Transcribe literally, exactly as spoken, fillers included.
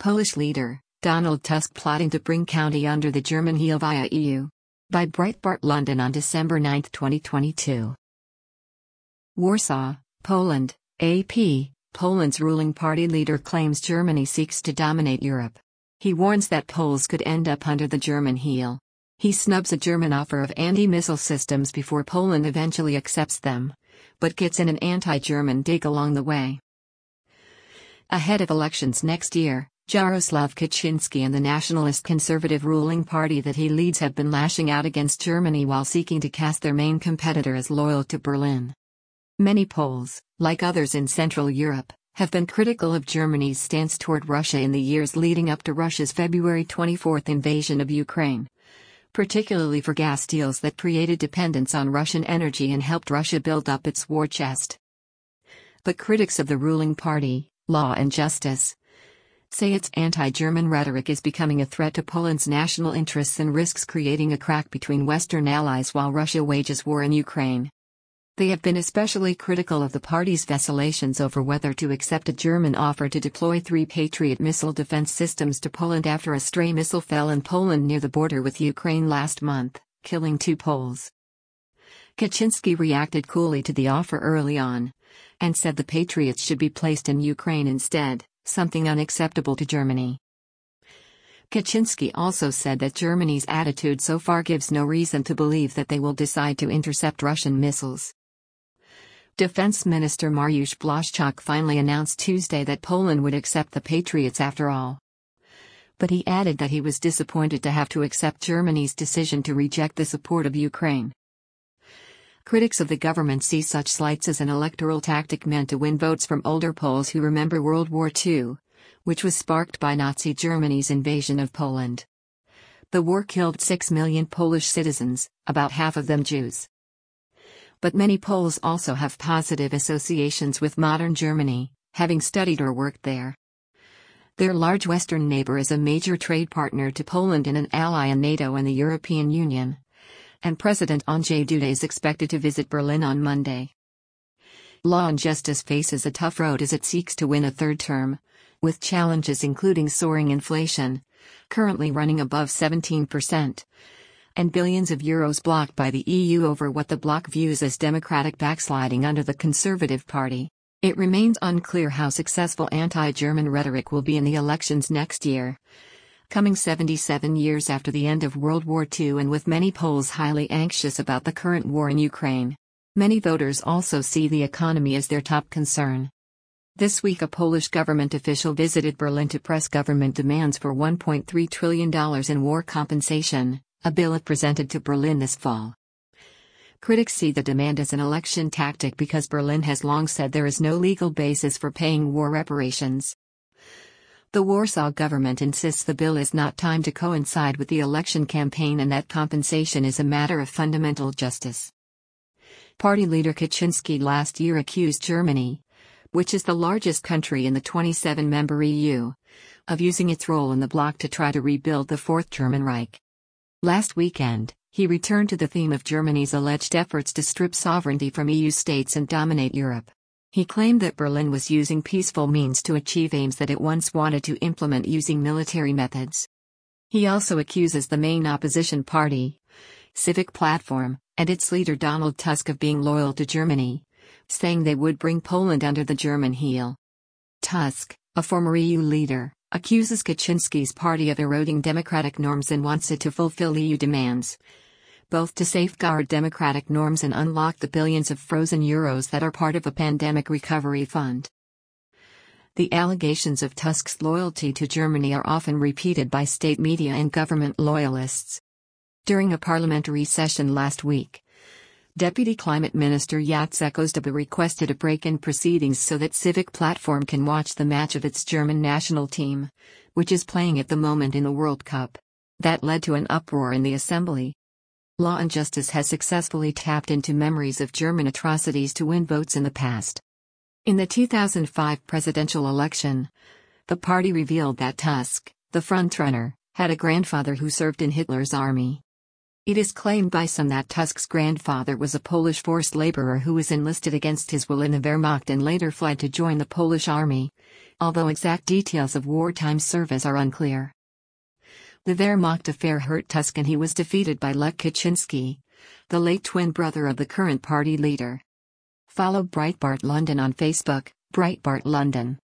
Polish leader, Donald Tusk plotting to bring county under the German heel via E U. By Breitbart London on December ninth twenty twenty-two. Warsaw, Poland, A P, Poland's ruling party leader claims Germany seeks to dominate Europe. He warns that Poles could end up under the German heel. He snubs a German offer of anti-missile systems before Poland eventually accepts them, but gets in an anti-German dig along the way. Ahead of elections next year, Jaroslaw Kaczynski and the nationalist conservative ruling party that he leads have been lashing out against Germany while seeking to cast their main competitor as loyal to Berlin. Many Poles, like others in Central Europe, have been critical of Germany's stance toward Russia in the years leading up to Russia's February twenty-fourth invasion of Ukraine, particularly for gas deals that created dependence on Russian energy and helped Russia build up its war chest. But critics of the ruling party, Law and Justice, say its anti-German rhetoric is becoming a threat to Poland's national interests and risks creating a crack between Western allies while Russia wages war in Ukraine. They have been especially critical of the party's vacillations over whether to accept a German offer to deploy three Patriot missile defense systems to Poland after a stray missile fell in Poland near the border with Ukraine last month, killing two Poles. Kaczynski reacted coolly to the offer early on, and said the Patriots should be placed in Ukraine instead, something unacceptable to Germany. Kaczynski also said that Germany's attitude so far gives no reason to believe that they will decide to intercept Russian missiles. Defense Minister Mariusz Błaszczak finally announced Tuesday that Poland would accept the Patriots after all. But he added that he was disappointed to have to accept Germany's decision to reject the support of Ukraine. Critics of the government see such slights as an electoral tactic meant to win votes from older Poles who remember World War Two, which was sparked by Nazi Germany's invasion of Poland. The war killed six million Polish citizens, about half of them Jews. But many Poles also have positive associations with modern Germany, having studied or worked there. Their large Western neighbor is a major trade partner to Poland and an ally in NATO and the European Union. And President Andrzej Duda is expected to visit Berlin on Monday. Law and Justice faces a tough road as it seeks to win a third term, with challenges including soaring inflation, currently running above seventeen percent, and billions of euros blocked by the E U over what the bloc views as democratic backsliding under the Conservative Party. It remains unclear how successful anti-German rhetoric will be in the elections next year, coming seventy-seven years after the end of World War Two and with many Poles highly anxious about the current war in Ukraine. Many voters also see the economy as their top concern. This week a Polish government official visited Berlin to press government demands for one point three trillion dollars in war compensation, a bill it presented to Berlin this fall. Critics see the demand as an election tactic because Berlin has long said there is no legal basis for paying war reparations. The Warsaw government insists the bill is not timed to coincide with the election campaign and that compensation is a matter of fundamental justice. Party leader Kaczynski last year accused Germany, which is the largest country in the twenty-seven member E U, of using its role in the bloc to try to rebuild the Fourth German Reich. Last weekend, he returned to the theme of Germany's alleged efforts to strip sovereignty from E U states and dominate Europe. He claimed that Berlin was using peaceful means to achieve aims that it once wanted to implement using military methods. He also accuses the main opposition party, Civic Platform, and its leader Donald Tusk of being loyal to Germany, saying they would bring Poland under the German heel. Tusk, a former E U leader, accuses Kaczynski's party of eroding democratic norms and wants it to fulfill E U demands, both to safeguard democratic norms and unlock the billions of frozen euros that are part of a pandemic recovery fund. The allegations of Tusk's loyalty to Germany are often repeated by state media and government loyalists. During a parliamentary session last week, Deputy Climate Minister Jacek Ozdoba requested a break in proceedings so that Civic Platform can watch the match of its German national team, which is playing at the moment in the World Cup. That led to an uproar in the assembly. Law and Justice has successfully tapped into memories of German atrocities to win votes in the past. In the two thousand five presidential election, the party revealed that Tusk, the frontrunner, had a grandfather who served in Hitler's army. It is claimed by some that Tusk's grandfather was a Polish forced laborer who was enlisted against his will in the Wehrmacht and later fled to join the Polish army, although exact details of wartime service are unclear. The Wehrmacht affair hurt Tusk and he was defeated by Lech Kaczynski, the late twin brother of the current party leader. Follow Breitbart London on Facebook, Breitbart London.